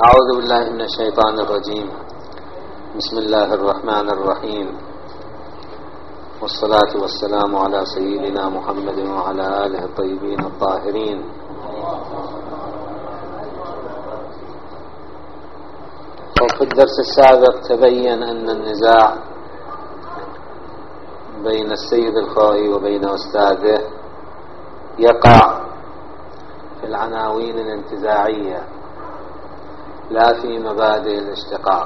أعوذ بالله من الشيطان الرجيم. بسم الله الرحمن الرحيم، والصلاة والسلام على سيدنا محمد وعلى آله الطيبين الطاهرين. وفي الدرس السابق تبين أن النزاع بين السيد الخوئي وبين أستاذه يقع في العناوين الانتزاعية لا في مبادئ الاشتقاق،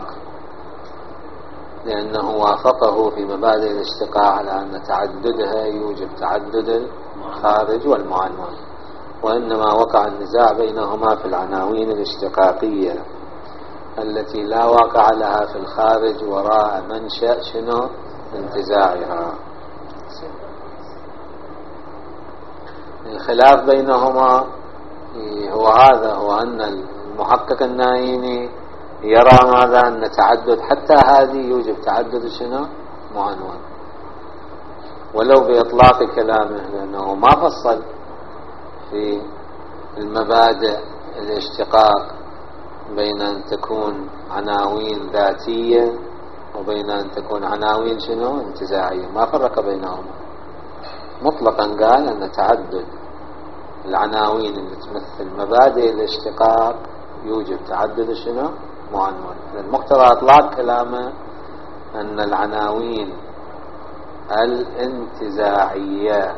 لأنه وافقه في مبادئ الاشتقاق على أن تعددها يوجب تعدد الخارج والمعنون، وإنما وقع النزاع بينهما في العناوين الاشتقاقية التي لا واقع لها في الخارج وراء منشأ شنو انتزاعها. الخلاف بينهما هو هذا، هو أن المحقق النايني يرى ماذا؟ أن تعدد حتى هذه يوجب تعدد شنو معنون، ولو بإطلاق كلامه، لأنه ما فصل في المبادئ الاشتقاق بين أن تكون عناوين ذاتية وبين أن تكون عناوين شنو انتزاعية، ما فرق بينهما مطلقا. قال أن تعدد العناوين اللي تمثل مبادئ الاشتقاق يوجب تعدد شنو معنون. المقتضى اطلاق كلامه ان العناوين الانتزاعية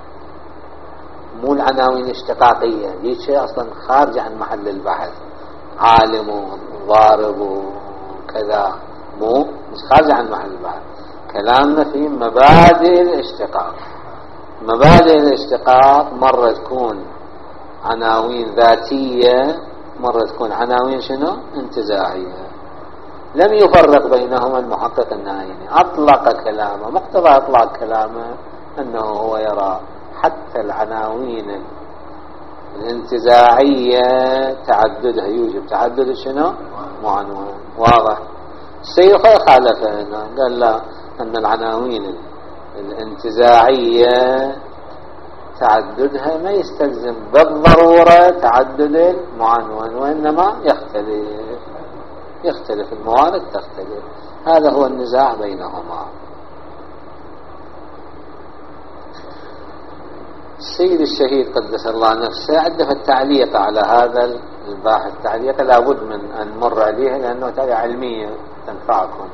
مو العناوين الاشتقاقية، دي شيء اصلا خارج عن محل البحث، عالم وضارب وكذا، مش خارج عن محل البحث. كلامنا في مبادئ الاشتقاق. مبادئ الاشتقاق مرة تكون عناوين ذاتية، مرة تكون عناوين شنو انتزاعية. لم يفرق بينهما المحقق النايني، أطلق كلامه. مقتضى إطلاق كلامه أنه هو يرى حتى العناوين الانتزاعية تعددها يوجب تعدد شنو معنون. واضح. السيد خالفه هنا، قال لا، أن العناوين الانتزاعية تعددها ما يستلزم بالضرورة تعدد المعنون، وإنما يختلف الموارد تختلف. هذا هو النزاع بينهما. السيد الشهيد قدس الله نفسه عنده التعليق على هذا الباحث، تعليق لابد من أن نمر عليه لأنه تعليق علمية تنفعكم.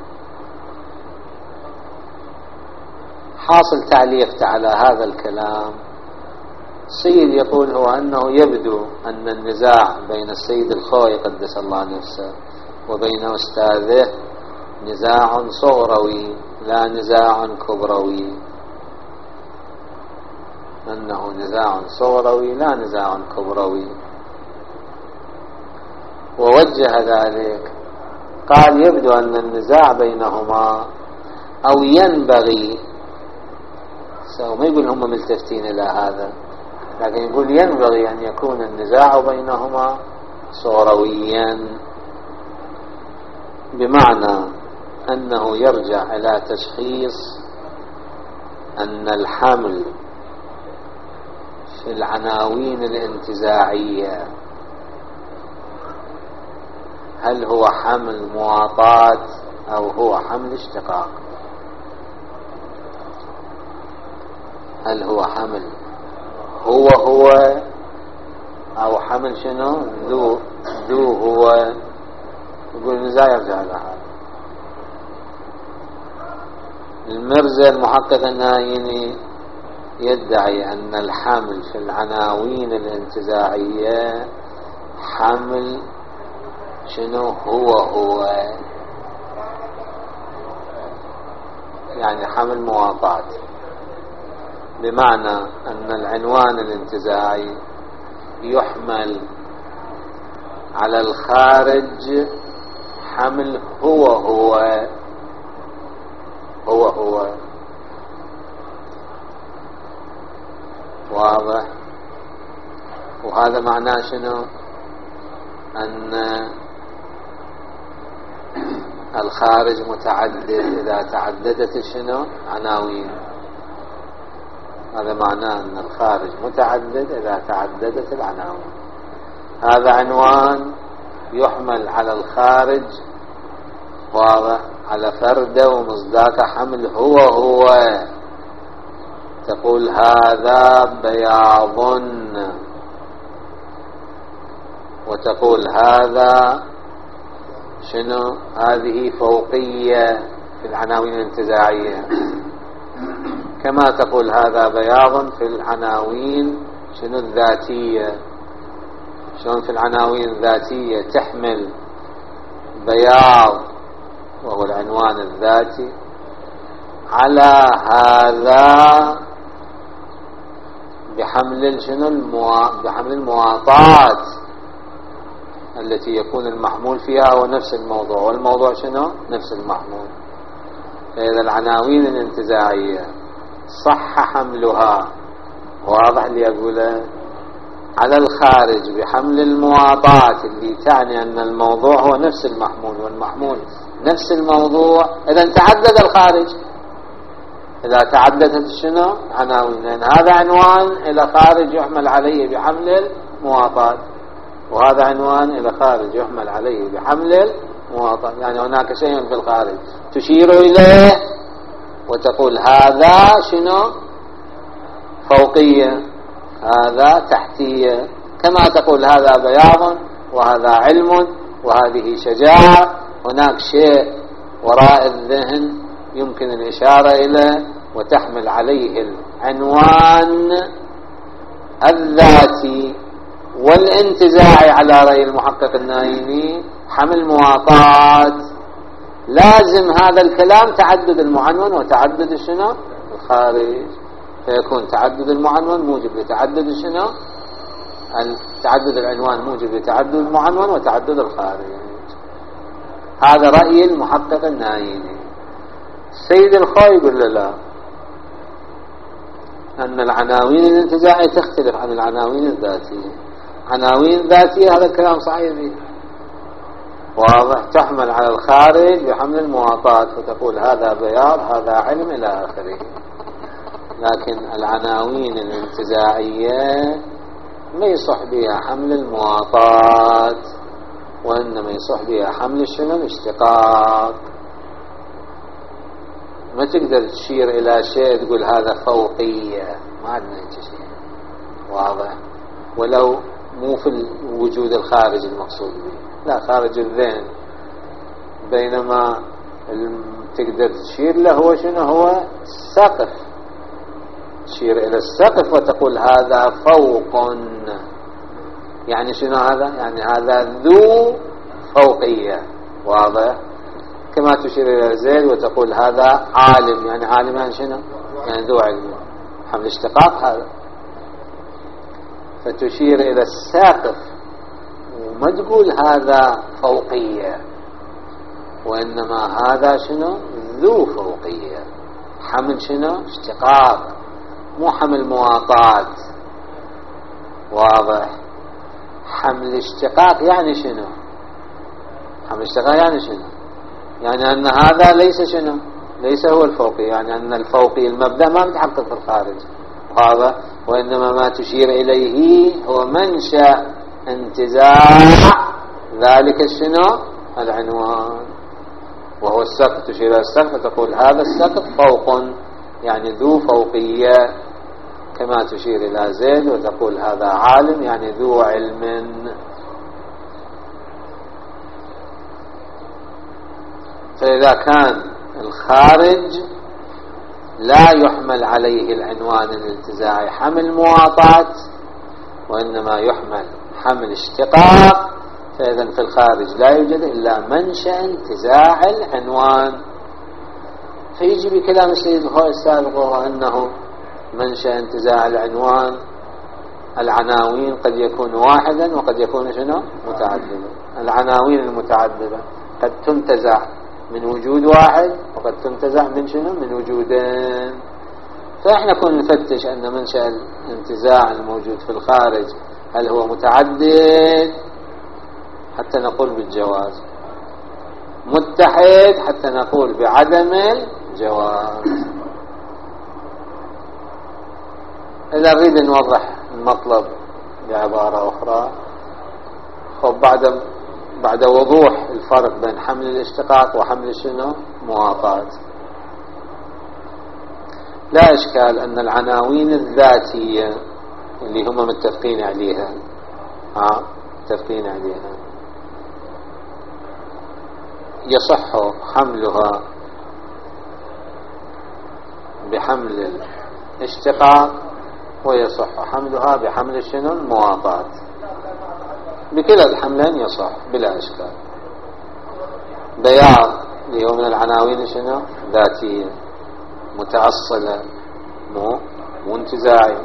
حاصل تعليق على هذا الكلام، السيد يقول هو أنه يبدو أن النزاع بين السيد الخوئي قدس الله نفسه وبين أستاذه نزاع صغروي لا نزاع كبروي، أنه نزاع صغروي لا نزاع كبروي. ووجه ذلك، قال يبدو أن النزاع بينهما أو ينبغي، ما يقول هم ملتفتين إلى هذا، لكن يقول ينبغي أن يكون النزاع بينهما صغرويا، بمعنى أنه يرجع إلى تشخيص أن الحمل في العناوين الانتزاعية هل هو حمل مواطاة أو هو حمل اشتقاق. هل هو حمل هو أو حمل شنو ذو هو. يقول النزاع يرجع لها. المرزا المحقق النايني يدعي أن الحمل في العناوين الانتزاعية حمل شنو هو، يعني حمل مواطاة، بمعنى أن العنوان الانتزاعي يحمل على الخارج حمل هو. واضح. وهذا معناه شنو؟ أن الخارج متعدد إذا تعددت شنو عناوين. هذا معناه أن الخارج متعدد إذا تعددت العناوين. هذا عنوان يحمل على الخارج، واضح، على فرده ومصداق حمل هو تقول هذا بياض، وتقول هذا شنو؟ هذه فوقية في العناوين الانتزاعية، كما تقول هذا بياض في العناوين شنو؟ الذاتية. شلون في العناوين الذاتية تحمل بياض وهو العنوان الذاتي على هذا بحمل شنو؟ بحمل المواطات التي يكون المحمول فيها هو نفس الموضوع، والموضوع شنو؟ نفس المحمول. فإذا العناوين الانتزاعية صح حملها، واضح اللي أقوله، على الخارج بحمل المواطات اللي تعني أن الموضوع هو نفس المحمول والمحمول نفس الموضوع، إذا تعدد الخارج. إذا تعددت شنو؟ عناوين، لأن هذا عنوان إلى خارج يحمل عليه بحمل المواطات، وهذا عنوان إلى خارج يحمل عليه بحمل المواطات، يعني هناك شيء في الخارج تشير إليه وتقول هذا شنو؟ فوقية، هذا تحتية، كما تقول هذا بياض وهذا علم وهذه شجاعة. هناك شيء وراء الذهن يمكن الإشارة إليه وتحمل عليه العنوان الذاتي والانتزاعي على رأي المحقق النايمي حمل مواطات. لازم هذا الكلام تعدد المعنون وتعدد شنو؟ الخارج، فيكون تعدد المعنون موجب لتعدد شنو؟ تعدد العنوان موجب لتعدد المعنون وتعدد الخارج. هذا رأي المحقق النايمي. السيد الخوي يقول له لا، أن العناوين الانتزاعية تختلف عن العناوين الذاتية. عناوين ذاتية هذا الكلام صحيح فيه، واضح، تحمل على الخارج بحمل المواطات، فتقول هذا بياض هذا علم إلى آخره. لكن العناوين الانتزاعية ما يصح بها حمل المواطات، وإنما يصح بها حمل شنو؟ الاشتقاق. ما تقدر تشير إلى شيء تقول هذا فوقية، ما عندنا شيء، واضح، ولو مو في الوجود الخارج المقصود به، لا، خارج الذهن. بينما تقدر تشير له هو شنو؟ هو السقف، تشير إلى السقف وتقول هذا فوق، يعني شنو هذا؟ يعني هذا ذو فوقية، واضح، كما تشير إلى زيد وتقول هذا عالم، يعني عالم يعني شنو؟ يعني ذو علم، حمل اشتقاق هذا. فتشير إلى السقف وما تقول هذا فوقية، وإنما هذا شنو؟ ذو فوقية، حمل شنو؟ اشتقاق، مو حمل مواطات، واضح. حمل اشتقاق يعني شنو؟ حمل اشتقاق يعني شنو؟ يعني أن هذا ليس شنو؟ ليس هو الفوقي، يعني أن الفوقي المبدأ ما متحقق في الخارج، واضح، وإنما ما تشير إليه هو منشأ انتزاع ذلك شنو؟ العنوان، وهو السقف. تشير إلى السقف تقول هذا السقف فوق، يعني ذو فوقية، كما تشير إلى زيد وتقول هذا عالم، يعني ذو علم. فإذا كان الخارج لا يحمل عليه العنوان الانتزاعي حمل مواطات، وإنما يحمل حمل اشتقاق، فإذا في الخارج لا يوجد إلا منشأ انتزاع العنوان. فيجي بكلام السيد الخوي السابق وهو أنه منشأ انتزاع العنوان العناوين قد يكون واحدا وقد يكون شنو؟ متعددا. العناوين المتعددة قد تنتزع من وجود واحد وقد تنتزع من شنو؟ من وجودين. فإحنا كنا نفتش أن منشأ الانتزاع الموجود في الخارج هل هو متعدد حتى نقول بالجواز، متحد حتى نقول بعدم الجواز. إذا نريد نوضح المطلب بعبارة أخرى، خب بعد بعد وضوح الفرق بين حمل الاشتقاق وحمل شنو مواطات، لا إشكال أن العناوين الذاتية اللي هم متفقين عليها يصح حملها بحمل الاشتقاق ويصح حملها بحمل شنو المواطات، بكلا الحملين يصح بلا إشكال. بياض اللي هو من العناوين شنو ذاتية متأصلة مو انتزاعي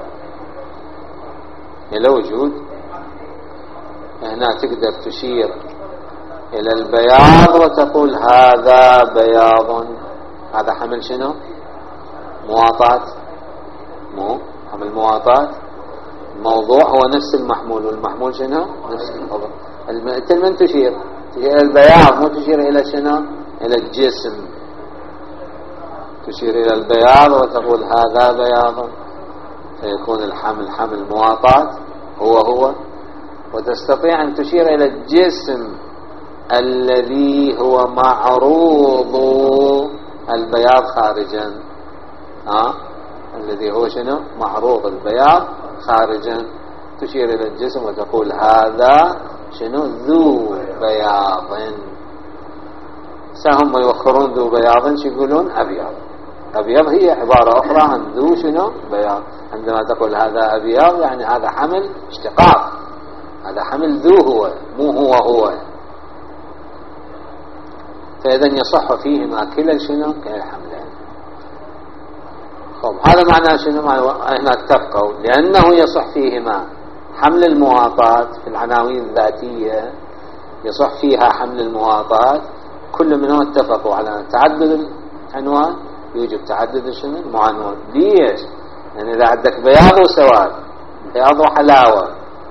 إلى وجود، هنا تقدر تشير إلى البياض وتقول هذا بياض، هذا حمل شنو مواطات، مو حمل مواطات. الموضوع هو نفس المحمول، والمحمول شنو نفس الموضوع. مثل من تشير إلى البياض مو تشير إلى شنو إلى الجسم، تشير إلى البياض وتقول هذا بياض، فيكون الحمل حمل مواطات هو، وتستطيع أن تشير إلى الجسم الذي هو معروض البياض خارجا، الذي هو شنو معروض البياض خارجا، تشير إلى الجسم وتقول هذا شنو ذو بياض. سهم يوخرون ذو بياض شو يقولون أبيض. أبيض هي عبارة أخرى عن ذو شنو بياض. عندما تقول هذا أبيض يعني هذا حمل اشتقاق، هذا حمل ذو هو مو هو. فإذا يصح فيهما كلا شنو كلا الحملين. خب هذا معناه شنو هناك تبقوا، لأنه يصح فيهما حمل المواطات في العناوين الذاتية، يصح فيها حمل المواطات، كل منهم اتفقوا على تعدد العنوان يوجب تعدد شنو المعنون. ليش؟ يعني إذا عندك بياض وسواد، بياض وحلاوة،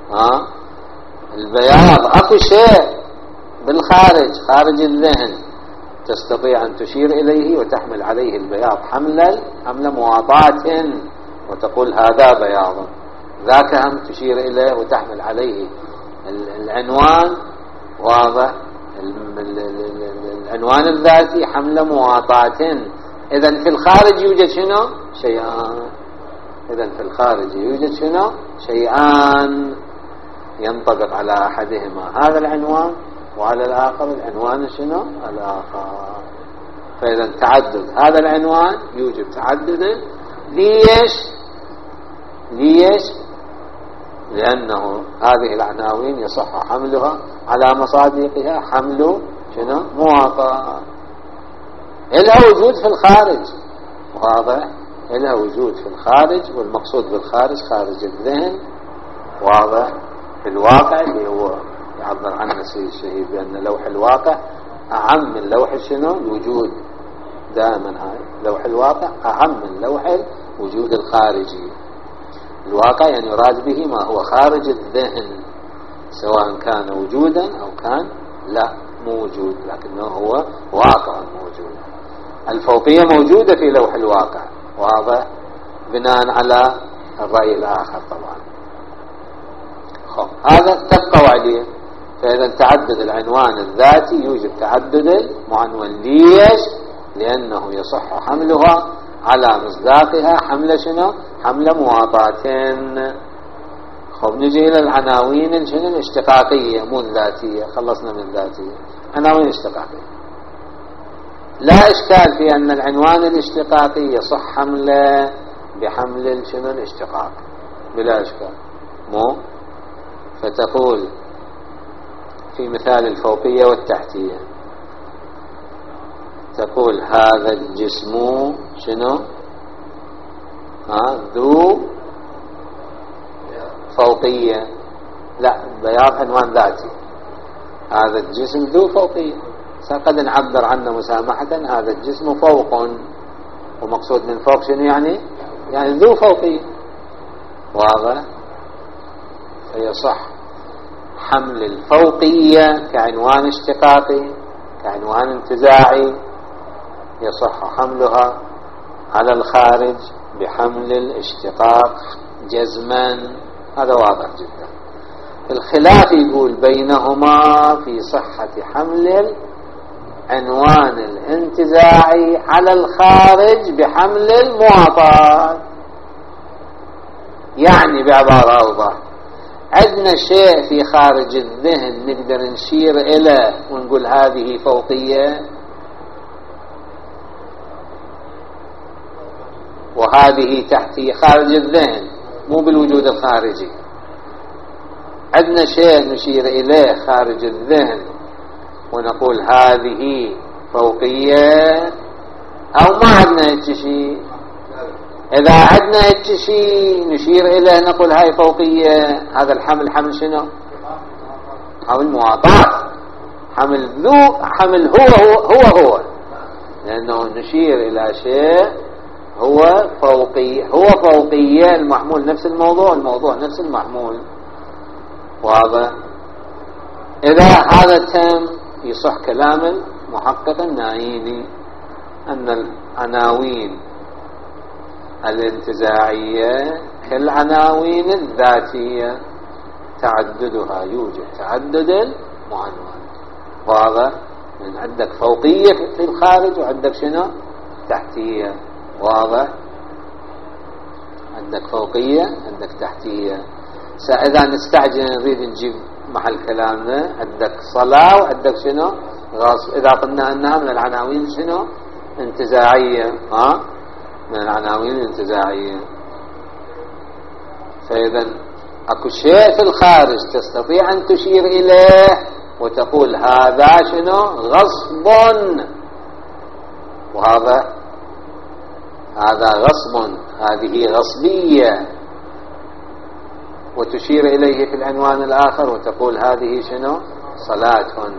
البياض أكو شيء بالخارج خارج الذهن تستطيع أن تشير إليه وتحمل عليه البياض حمل مواطات وتقول هذا بياض، ذاك هم تشير إليه وتحمل عليه العنوان، واضح العنوان الذاتي حمل مواطات. إذن في الخارج يوجد شنو شيئان، إذن في الخارج يوجد شنو شيئان ينطبق على أحدهما هذا العنوان، وعلى الآخر العنوان شنو الآخر. فإذا تعدد هذا العنوان يوجب تعدد. ليش؟ لأنه هذه العناوين يصح حملها على مصادقها حمل شنو مواطأ، إلها وجود في الخارج، واضح إلها وجود في الخارج، والمقصود بالخارج خارج الذهن، واضح في الواقع اللي هو يعبر عنه سيد الشهيد بأن لوح الواقع أعم من لوح شنو الوجود. دائما هاي لوح الواقع أعم من لوح الوجود الخارجي. الواقع يعني يراد به ما هو خارج الذهن، سواء كان وجودا أو كان لا موجود، لكنه هو واقع موجود. الفوقية موجودة في لوح الواقع، واضح بناء على الرأي الآخر طبعا. هذا اتفقوا عليه. فإذا تعدد العنوان الذاتي يوجب تعدد المعنون. ليش؟ لأنه يصح حملها على مصداقها حمل شنو حمل مواطات. نجي إلى العناوين شنو الاشتقاقية مو الذاتية، خلصنا من الذاتية، عناوين اشتقاقية. لا إشكال في أن العنوان الاشتقاقي يصح حمله بحمل شنو الاشتقاق بلا إشكال، مو فتقول في مثال الفوقية والتحتية، تقول هذا الجسم شنو ذو فوقية، لا بياض عنوان ذاتي، هذا الجسم ذو فوقية، قد نعبر عنه مسامحة هذا الجسم فوق، ومقصود من فوق شنو يعني ذو فوقية، واضح. فيصح حمل الفوقية كعنوان اشتقاقي كعنوان انتزاعي، يصح حملها على الخارج بحمل الاشتقاق جزما، هذا واضح جدا. الخلاف يقول بينهما في صحة حمل عنوان الانتزاعي على الخارج بحمل المواطات. يعني بعبارة أوضح، عندنا شيء في خارج الذهن نقدر نشير إليه ونقول هذه فوقية، وهذه تحتية، خارج الذهن مو بالوجود الخارجي. عندنا شيء نشير إليه خارج الذهن ونقول هذه فوقية، أو ما عندنا هيك شيء. إذا عندنا هيك شيء نشير إليه نقول هاي فوقية. هذا الحمل حمل شنو؟ حمل مواطات، حمل هو لأنه نشير إلى شيء هو فوقية المحمول نفس الموضوع نفس المحمول. واضح؟ إذا هذا تم يصح كلام المحقق النايني أن العناوين الانتزاعية كالعناوين الذاتية تعددها يوجد تعدد المعنون. واضح؟ من عندك فوقية في الخارج وعندك شنو؟ تحتية. واضح؟ عندك فوقية عندك تحتية. إذا نستعجل نريد نجيب محل كلامنا، عندك صلاة وعندك شنو؟ غصب. إذا قلنا أنها من العناوين شنو؟ انتزاعية. من العناوين الانتزاعية. فإذا أكو شيء في الخارج تستطيع أن تشير إليه وتقول هذا شنو؟ غصب. وهذا غصب، هذه غصبية، وتشير إليه في العنوان الآخر وتقول هذه شنو؟ صلاة.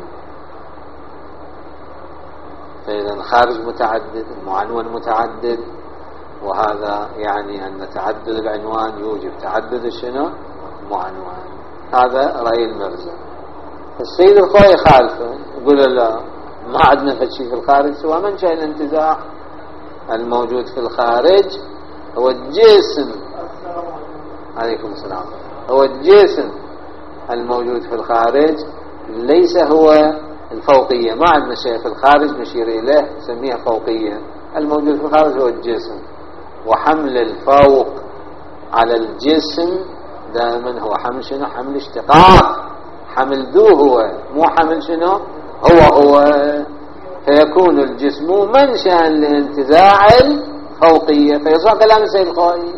فإذا الخارج متعدد، المعنون متعدد، وهذا يعني أن تعدد العنوان يوجب تعدد شنو؟ المعنون. هذا رأي المرزا. السيد الخوي خالفه يقول لا، ما عندنا فشي في الخارج سوى منشأ الانتزاع. الموجود في الخارج هو الجسم. عليكم السلام. هو الجسم الموجود في الخارج، ليس هو الفوقية. ما عندنا شيء في الخارج نشير إليه نسميها فوقية. الموجود في الخارج هو الجسم، وحمل الفوق على الجسم دائما هو حمل شنو؟ حمل اشتقاق، حمل ذو هو، مو حمل شنو؟ هو. فيكون الجسم منشأ لانتزاع الفوقية، فيصح كلام السيد الخوئي.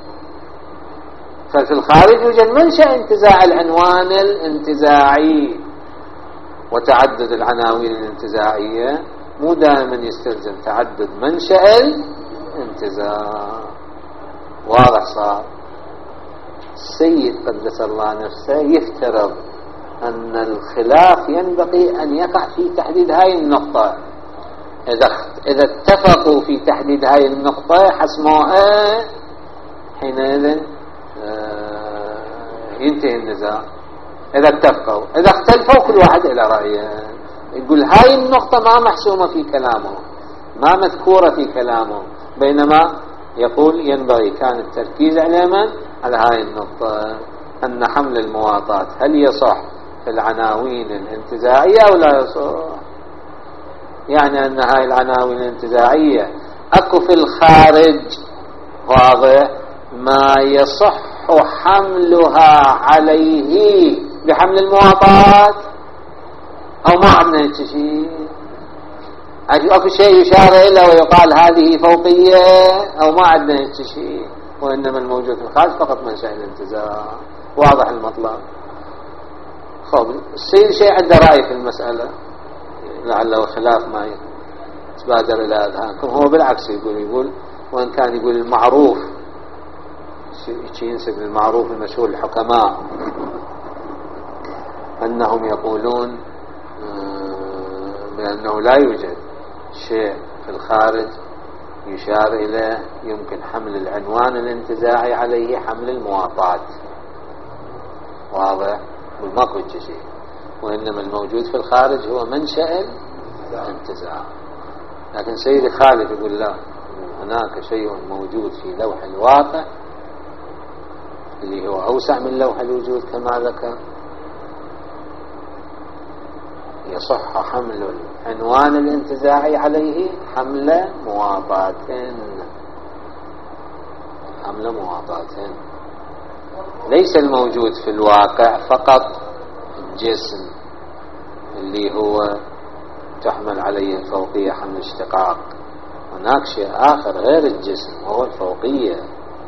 ففي الخارج يوجد منشأ انتزاع العنوان الانتزاعي، وتعدد العناوين الانتزاعية مو دائما يستلزم تعدد منشأ الانتزاع. واضح صار؟ السيد قدس الله نفسه يفترض أن الخلاف ينبغي أن يقع في تحديد هاي النقطة. إذا اتفقوا في تحديد هاي النقطة حسموها، حينئذ ينتهي النزاع. إذا اتفقوا. إذا اختلفوا كل واحد إلى رأيه، يقول هاي النقطة ما محسومة في كلامه، ما مذكورة في كلامه، بينما يقول ينبغي كان التركيز على من؟ على هاي النقطة، أن حمل المواطات هل يصح في العناوين الانتزاعية أو لا يصح؟ يعني أن هاي العناوين الانتزاعية أكو في الخارج واضح ما يصح حملها عليه بحمل المواطات، أو ما عندنا هيك شيء؟ أكو شيء يشار إليه ويقال هذه فوقية، أو ما عندنا هيك شيء؟ وإنما الموجود في الخارج فقط منشأ الانتزاع. واضح المطلب؟ خب السيد شيء عنده رأي في المسألة لعله خلاف ما يتبادر إلى أذهانكم. هو بالعكس يقول وإن كان يقول المعروف، ينسب المعروف المشهور الحكماء أنهم يقولون بأنه لا يوجد شيء في الخارج يشار إليه يمكن حمل العنوان الانتزاعي عليه حمل المواطات. واضح؟ ماكو شيء، وإنما الموجود في الخارج هو منشأ الانتزاع. لكن سيدي خالد يقول لا، هناك شيء موجود في لوح الواقع اللي هو أوسع من لوح الوجود كما ذكر، يصح حمل العنوان الانتزاعي عليه حمل مواطاة. حمل مواطاة ليس الموجود في الواقع فقط الجسم اللي هو تحمل عليه الفوقية حمل اشتقاق، هناك شيء آخر غير الجسم وهو الفوقية.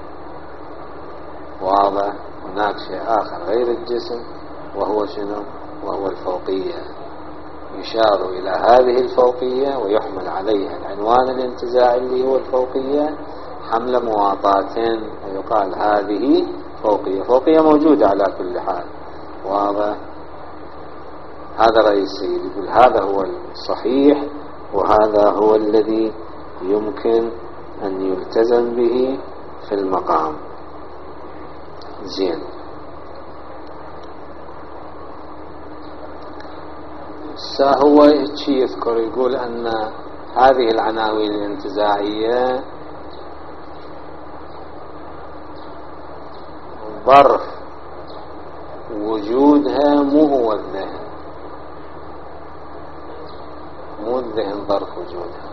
واضح؟ هناك شيء آخر غير الجسم وهو شنو؟ وهو الفوقية. يشار إلى هذه الفوقية ويحمل عليها العنوان الانتزاعي اللي هو الفوقية حمل مواطاة، ويقال هذه فوقية. فوقية موجودة على كل حال. واضح؟ هذا رأي السيد، يقول هذا هو الصحيح وهذا هو الذي يمكن أن يلتزم به في المقام. زين. هو شيء يذكر، يقول أن هذه العناوين الانتزاعية ظرف وجودها مو هو الذهن، مو الذهن ظرف وجودها،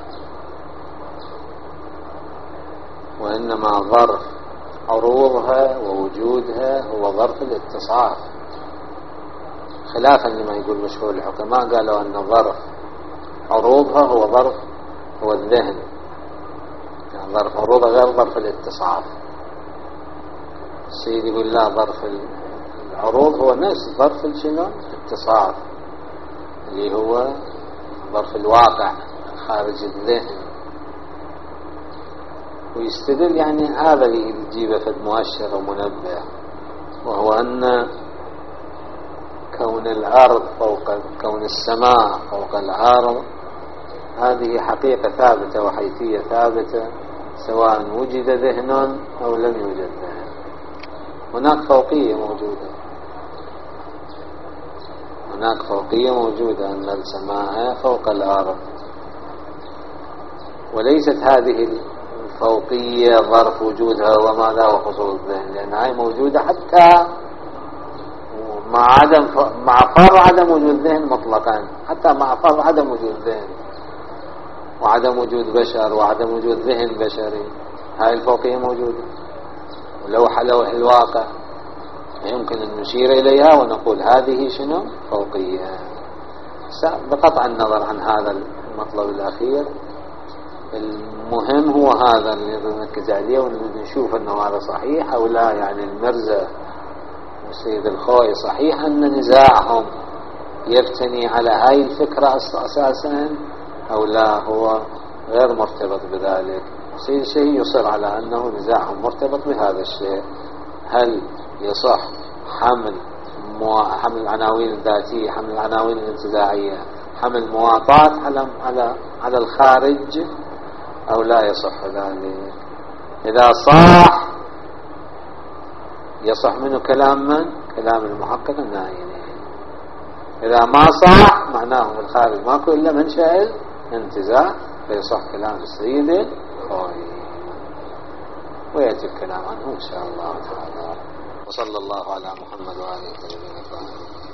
وإنما ظرف عروضها ووجودها هو ظرف الاتصاف، خلافا لما يقول مشهور الحكماء قالوا أن ظرف عروضها هو الذهن، يعني ظرف عروضها غير ظرف الاتصاف. السيد يقول لا، ظرف العروض هو نفس ظرف شنو؟ الاتصاف اللي هو ظرف الواقع خارج الذهن. ويستدل يعني هذا اللي يجيبه في مؤشر ومنبه، وهو أن كون الأرض فوق كون السماء فوق الأرض هذه حقيقة ثابتة وحيثية ثابتة سواء وجد ذهن أو لم يوجد ذهن. هناك فوقية موجودة، هناك فوقية موجودة أن السماء فوق الأرض، وليست هذه الفوقية ظرف وجودها وماذا وحصول الذهن، لأنها موجودة حتى مع فرض عدم وجود الذهن مطلقا، حتى مع فرض عدم وجود الذهن وعدم وجود بشر وعدم وجود ذهن بشري، هاي الفوقية موجودة. ولو حلوح الواقع يمكن أن نشير إليها ونقول هذه شنو؟ فوقية. بقطع النظر عن هذا المطلب الأخير، المهم هو هذا اللي نركز عليه ونشوف أنه هذا صحيح أو لا. يعني المرزا والسيد الخوئي صحيح أن نزاعهم يبتني على هاي الفكرة أساسا أو لا، هو غير مرتبط بذلك. السيد الشيء يصر على أنه نزاعهم مرتبط بهذا الشيء. هل يصح حمل العناوين الذاتية، حمل العناوين الانتزاعية، حمل مواطاة على الخارج أو لا يصح ذلك؟ إذا صح يصح منه كلام من؟ كلام المحقق النائيني. إذا ما صح معناه في الخارج ماكو إلا منشأ الانتزاع، فيصح كلام السيد الخوئي، ويأتي الكلام عنه إن شاء الله تعالى. وصلى الله على محمد وآله وصحبه وسلم.